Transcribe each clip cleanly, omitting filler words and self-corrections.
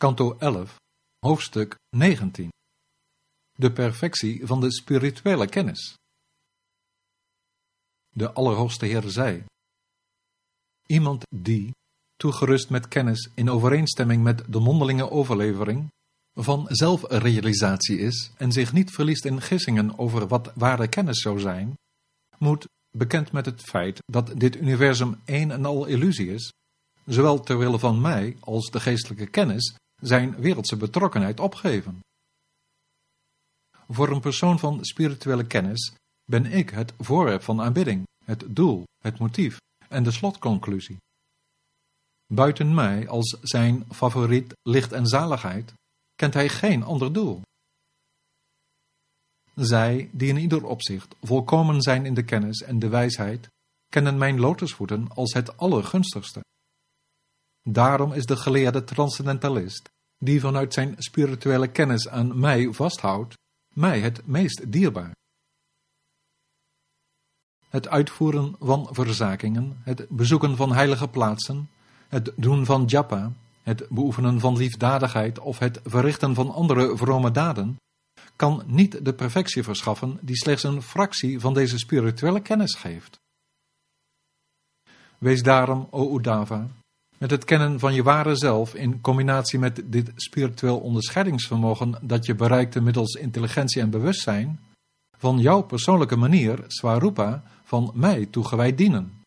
Kanto 11, hoofdstuk 19. De perfectie van de spirituele kennis. De Allerhoogste Heer zei: iemand die, toegerust met kennis in overeenstemming met de mondelinge overlevering, van zelfrealisatie is en zich niet verliest in gissingen over wat ware kennis zou zijn, moet, bekend met het feit dat dit universum één en al illusie is, zowel ter wille van mij als de geestelijke kennis, zijn wereldse betrokkenheid opgeven. Voor een persoon van spirituele kennis ben ik het voorwerp van aanbidding, het doel, het motief en de slotconclusie. Buiten mij als zijn favoriet licht en zaligheid kent hij geen ander doel. Zij, die in ieder opzicht volkomen zijn in de kennis en de wijsheid, kennen mijn lotusvoeten als het allergunstigste. Daarom is de geleerde transcendentalist, die vanuit zijn spirituele kennis aan mij vasthoudt, mij het meest dierbaar. Het uitvoeren van verzakingen, het bezoeken van heilige plaatsen, het doen van japa, het beoefenen van liefdadigheid of het verrichten van andere vrome daden, kan niet de perfectie verschaffen die slechts een fractie van deze spirituele kennis geeft. Wees daarom, o Uddhava, met het kennen van je ware zelf in combinatie met dit spiritueel onderscheidingsvermogen dat je bereikte middels intelligentie en bewustzijn, van jouw persoonlijke manier, Swarupa, van mij toegewijd dienen.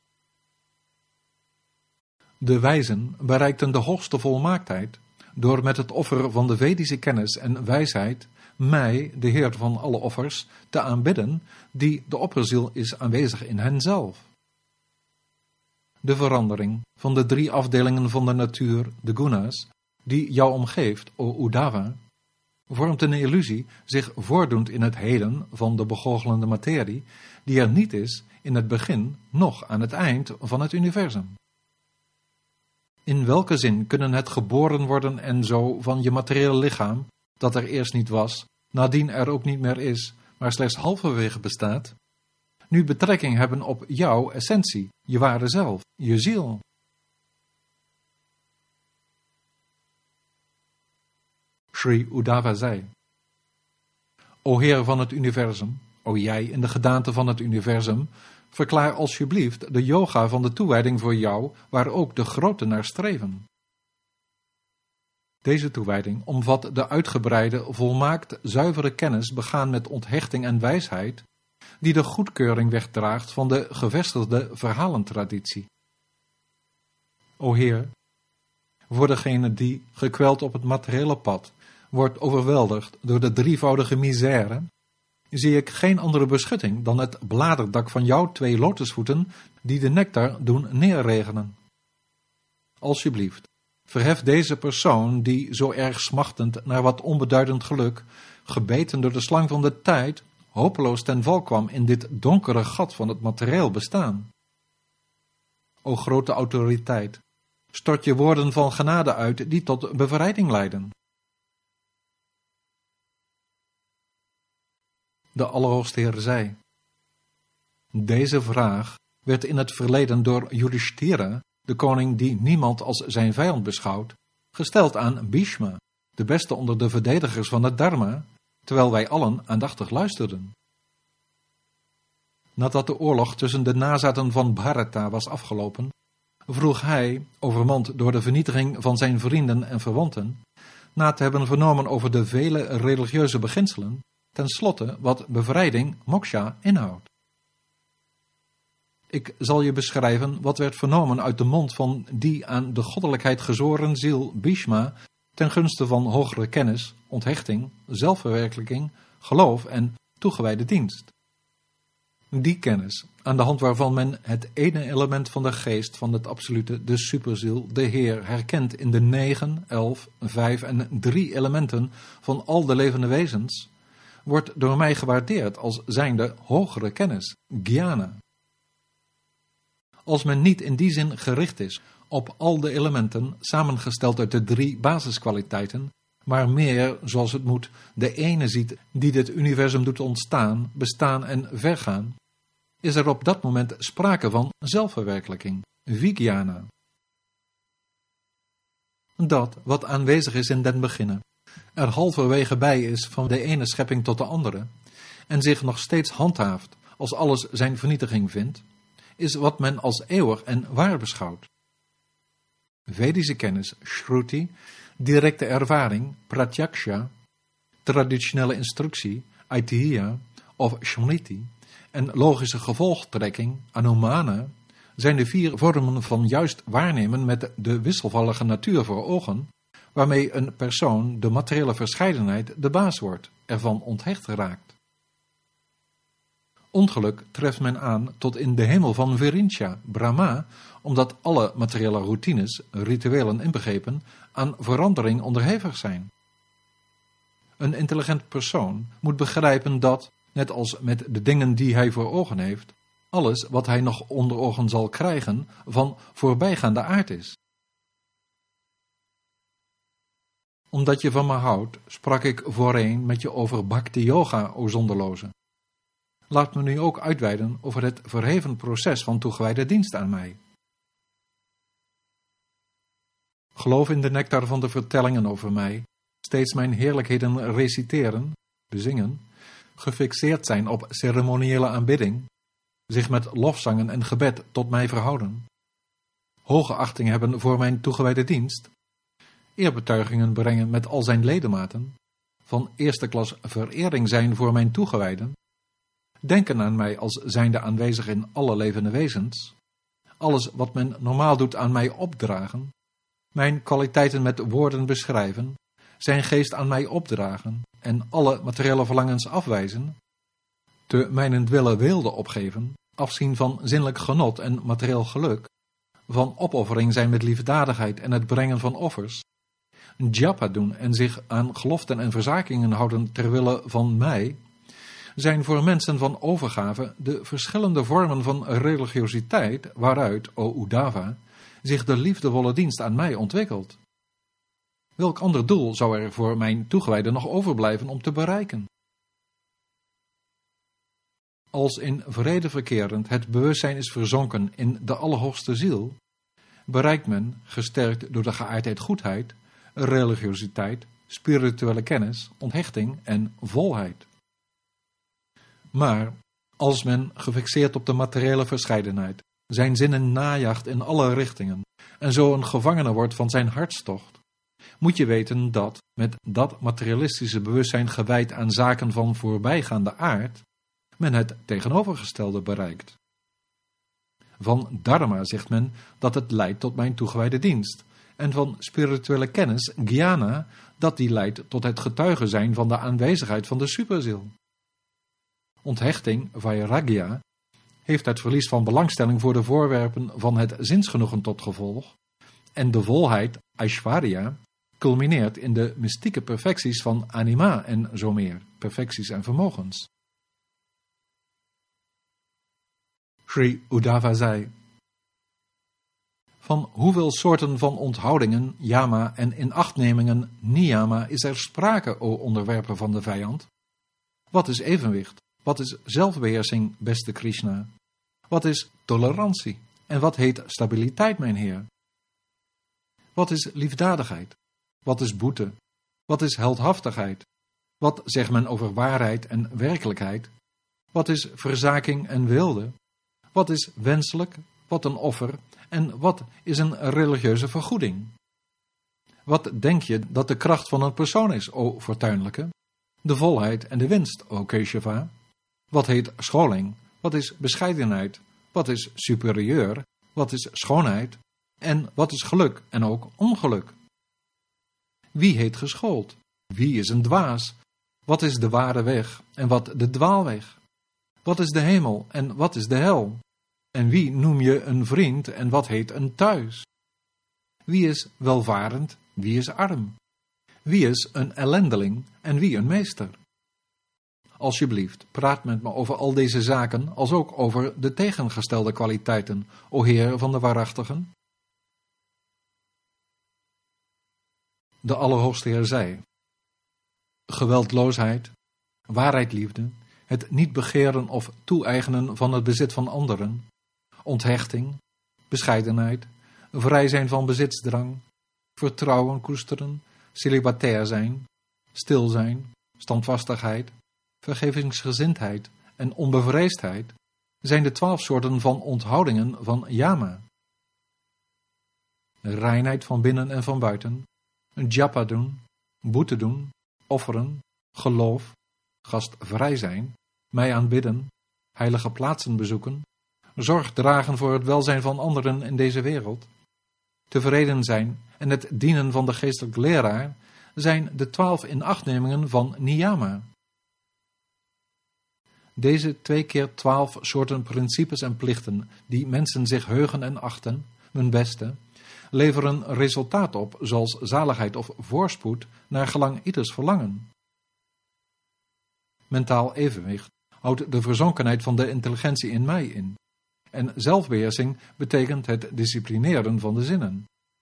De wijzen bereikten de hoogste volmaaktheid door met het offer van de Vedische kennis en wijsheid mij, de Heer van alle offers, te aanbidden, die de opperziel is aanwezig in henzelf. De verandering van de 3 afdelingen van de natuur, de gunas, die jou omgeeft, o Uddhava, vormt een illusie zich voordoend in het heden van de begoochelende materie, die er niet is in het begin, noch aan het eind van het universum. In welke zin kunnen het geboren worden en zo van je materiële lichaam, dat er eerst niet was, nadien er ook niet meer is, maar slechts halverwege bestaat, nu betrekking hebben op jouw essentie, je ware zelf, je ziel? Sri Uddhava zei: O Heer van het universum, o jij in de gedaante van het universum, verklaar alsjeblieft de yoga van de toewijding voor jou, waar ook de groten naar streven. Deze toewijding omvat de uitgebreide, volmaakt zuivere kennis begaan met onthechting en wijsheid, die de goedkeuring wegdraagt van de gevestigde verhalentraditie. O Heer, voor degene die, gekweld op het materiële pad, wordt overweldigd door de drievoudige misère, zie ik geen andere beschutting dan het bladerdak van jouw 2 lotusvoeten die de nectar doen neerregenen. Alsjeblieft, verhef deze persoon die zo erg smachtend naar wat onbeduidend geluk, gebeten door de slang van de tijd, hopeloos ten val kwam in dit donkere gat van het materieel bestaan. O grote autoriteit, stort je woorden van genade uit die tot bevrijding leiden. De Allerhoogste Heer zei: deze vraag werd in het verleden door Yudhishthira, de koning die niemand als zijn vijand beschouwt, gesteld aan Bhishma, de beste onder de verdedigers van het Dharma, terwijl wij allen aandachtig luisterden. Nadat de oorlog tussen de nazaten van Bharata was afgelopen, vroeg hij, overmand door de vernietiging van zijn vrienden en verwanten, na te hebben vernomen over de vele religieuze beginselen, ten slotte wat bevrijding, moksha, inhoudt. Ik zal je beschrijven wat werd vernomen uit de mond van die aan de goddelijkheid gezoren ziel Bhishma ten gunste van hogere kennis, onthechting, zelfverwerkelijking, geloof en toegewijde dienst. Die kennis, aan de hand waarvan men het ene element van de geest van het absolute, de superziel, de Heer, herkent in de 9, 11, 5 en 3 elementen van al de levende wezens, wordt door mij gewaardeerd als zijnde hogere kennis, jnana. Als men niet in die zin gericht is op al de elementen, samengesteld uit de 3 basiskwaliteiten, maar meer, zoals het moet, de ene ziet die dit universum doet ontstaan, bestaan en vergaan, is er op dat moment sprake van zelfverwerkelijking, vijnana. Dat wat aanwezig is in den beginne, er halverwege bij is van de ene schepping tot de andere, en zich nog steeds handhaaft als alles zijn vernietiging vindt, is wat men als eeuwig en waar beschouwt. Vedische kennis, shruti, directe ervaring, pratyaksha, traditionele instructie, aitihya of smriti, en logische gevolgtrekking, anumana, zijn de 4 vormen van juist waarnemen met de wisselvallige natuur voor ogen, waarmee een persoon de materiële verscheidenheid de baas wordt, ervan onthecht raakt. Ongeluk treft men aan tot in de hemel van Virincha, Brahma, omdat alle materiële routines, rituelen inbegrepen, aan verandering onderhevig zijn. Een intelligent persoon moet begrijpen dat, net als met de dingen die hij voor ogen heeft, alles wat hij nog onder ogen zal krijgen van voorbijgaande aard is. Omdat je van me houdt, sprak ik voorheen met je over bhakti yoga, o zonderloze. Laat me nu ook uitweiden over het verheven proces van toegewijde dienst aan mij. Geloof in de nectar van de vertellingen over mij, steeds mijn heerlijkheden reciteren, bezingen, gefixeerd zijn op ceremoniële aanbidding, zich met lofzangen en gebed tot mij verhouden, hoge achting hebben voor mijn toegewijde dienst, eerbetuigingen brengen met al zijn ledematen, van eerste klas verering zijn voor mijn toegewijden, denken aan mij als zijnde aanwezig in alle levende wezens, alles wat men normaal doet aan mij opdragen, mijn kwaliteiten met woorden beschrijven, zijn geest aan mij opdragen en alle materiële verlangens afwijzen, te mijnentwille weelde opgeven, afzien van zinnelijk genot en materieel geluk, van opoffering zijn met liefdadigheid en het brengen van offers, japa doen en zich aan geloften en verzakingen houden terwille van mij, zijn voor mensen van overgave de verschillende vormen van religiositeit waaruit, o Uddhava, zich de liefdevolle dienst aan mij ontwikkelt. Welk ander doel zou er voor mijn toegewijden nog overblijven om te bereiken? Als in vrede verkerend het bewustzijn is verzonken in de allerhoogste ziel, bereikt men, gesterkt door de geaardheid goedheid, religiositeit, spirituele kennis, onthechting en volheid. Maar als men, gefixeerd op de materiële verscheidenheid, zijn zinnen najaagt in alle richtingen en zo een gevangene wordt van zijn hartstocht, moet je weten dat, met dat materialistische bewustzijn gewijd aan zaken van voorbijgaande aard, men het tegenovergestelde bereikt. Van dharma zegt men dat het leidt tot mijn toegewijde dienst, en van spirituele kennis, jnana, dat die leidt tot het getuige zijn van de aanwezigheid van de superziel. Onthechting, vairagya, heeft het verlies van belangstelling voor de voorwerpen van het zinsgenoegen tot gevolg, en de volheid, aishwarya, culmineert in de mystieke perfecties van anima en zo meer, perfecties en vermogens. Sri Uddhava zei: van hoeveel soorten van onthoudingen, yama en inachtnemingen, niyama, is er sprake, o onderwerper van de vijand? Wat is evenwicht? Wat is zelfbeheersing, beste Krishna? Wat is tolerantie? En wat heet stabiliteit, mijn Heer? Wat is liefdadigheid? Wat is boete? Wat is heldhaftigheid? Wat zegt men over waarheid en werkelijkheid? Wat is verzaking en wilde? Wat is wenselijk? Wat een offer? En wat is een religieuze vergoeding? Wat denk je dat de kracht van een persoon is, o fortuinlijke? De volheid en de winst, o Keshava? Wat heet scholing? Wat is bescheidenheid? Wat is superieur? Wat is schoonheid? En wat is geluk en ook ongeluk? Wie heet geschoold? Wie is een dwaas? Wat is de ware weg en wat de dwaalweg? Wat is de hemel en wat is de hel? En wie noem je een vriend en wat heet een thuis? Wie is welvarend, wie is arm? Wie is een ellendeling en wie een meester? Alsjeblieft, praat met me over al deze zaken, als ook over de tegengestelde kwaliteiten, o Heer van de waarachtigen. De Allerhoogste Heer zei: geweldloosheid, waarheidliefde, het niet begeren of toe-eigenen van het bezit van anderen, onthechting, bescheidenheid, vrij zijn van bezitsdrang, vertrouwen koesteren, celibatair zijn, stil zijn, standvastigheid, vergevingsgezindheid en onbevreesdheid zijn de 12 soorten van onthoudingen van yama. Reinheid van binnen en van buiten, japa doen, boete doen, offeren, geloof, gastvrij zijn, mij aanbidden, heilige plaatsen bezoeken, zorg dragen voor het welzijn van anderen in deze wereld, tevreden zijn en het dienen van de geestelijke leraar zijn de 12 inachtnemingen van niyama. Deze 2 keer 12 soorten principes en plichten die mensen zich heugen en achten, hun beste, leveren resultaat op zoals zaligheid of voorspoed naar gelang ieders verlangen. Mentaal evenwicht houdt de verzonkenheid van de intelligentie in mij in. En zelfbeheersing betekent het disciplineren van de zinnen.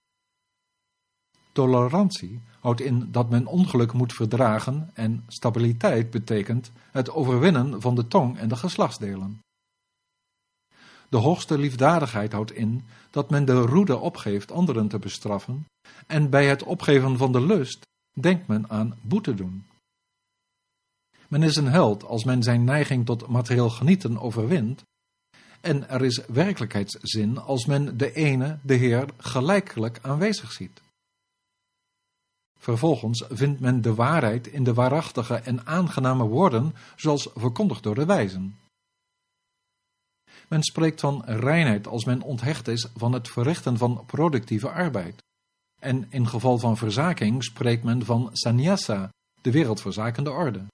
Tolerantie houdt in dat men ongeluk moet verdragen en stabiliteit betekent het overwinnen van de tong en de geslachtsdelen. De hoogste liefdadigheid houdt in dat men de roede opgeeft anderen te bestraffen en bij het opgeven van de lust denkt men aan boete doen. Men is een held als men zijn neiging tot materieel genieten overwint en er is werkelijkheidszin als men de ene, de Heer, gelijkelijk aanwezig ziet. Vervolgens vindt men de waarheid in de waarachtige en aangename woorden zoals verkondigd door de wijzen. Men spreekt van reinheid als men onthecht is van het verrichten van productieve arbeid. En in geval van verzaking spreekt men van sannyasa, de wereldverzakende orde.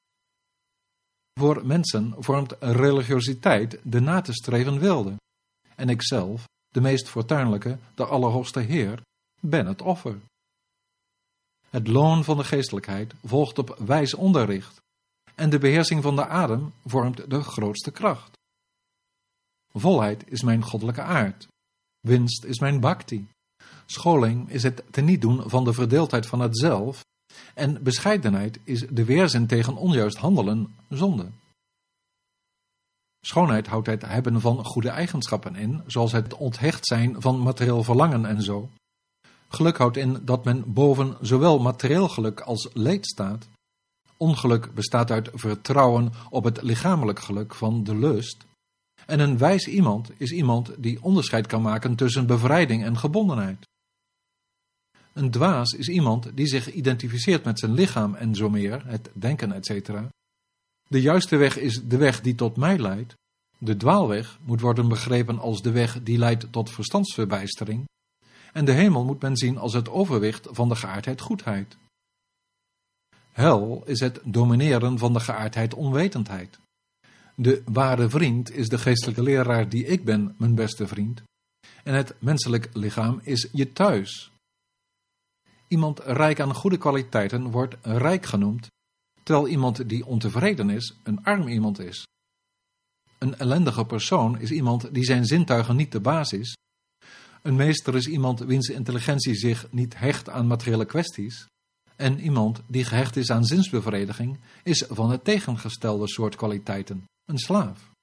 Voor mensen vormt religiositeit de na te streven wilde. En ikzelf, de meest fortuinlijke, de Allerhoogste Heer, ben het offer. Het loon van de geestelijkheid volgt op wijs onderricht. En de beheersing van de adem vormt de grootste kracht. Volheid is mijn goddelijke aard. Winst is mijn bhakti. Scholing is het tenietdoen van de verdeeldheid van het zelf. En bescheidenheid is de weerzin tegen onjuist handelen, zonde. Schoonheid houdt het hebben van goede eigenschappen in, zoals het onthecht zijn van materieel verlangen en zo. Geluk houdt in dat men boven zowel materieel geluk als leed staat. Ongeluk bestaat uit vertrouwen op het lichamelijk geluk van de lust. En een wijs iemand is iemand die onderscheid kan maken tussen bevrijding en gebondenheid. Een dwaas is iemand die zich identificeert met zijn lichaam en zo meer, het denken etc. De juiste weg is de weg die tot mij leidt. De dwaalweg moet worden begrepen als de weg die leidt tot verstandsverbijstering. En de hemel moet men zien als het overwicht van de geaardheid goedheid. Hel is het domineren van de geaardheid onwetendheid. De ware vriend is de geestelijke leraar die ik ben, mijn beste vriend. En het menselijk lichaam is je thuis. Iemand rijk aan goede kwaliteiten wordt rijk genoemd, terwijl iemand die ontevreden is, een arm iemand is. Een ellendige persoon is iemand die zijn zintuigen niet de baas is. Een meester is iemand wiens intelligentie zich niet hecht aan materiële kwesties. En iemand die gehecht is aan zinsbevrediging, is van het tegengestelde soort kwaliteiten, een slaaf.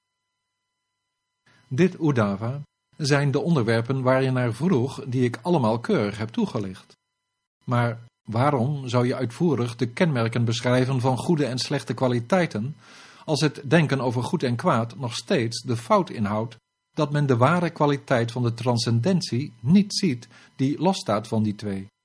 Dit Uddhava zijn de onderwerpen waar je naar vroeg, die ik allemaal keurig heb toegelicht. Maar waarom zou je uitvoerig de kenmerken beschrijven van goede en slechte kwaliteiten, als het denken over goed en kwaad nog steeds de fout inhoudt dat men de ware kwaliteit van de transcendentie niet ziet die losstaat van die twee?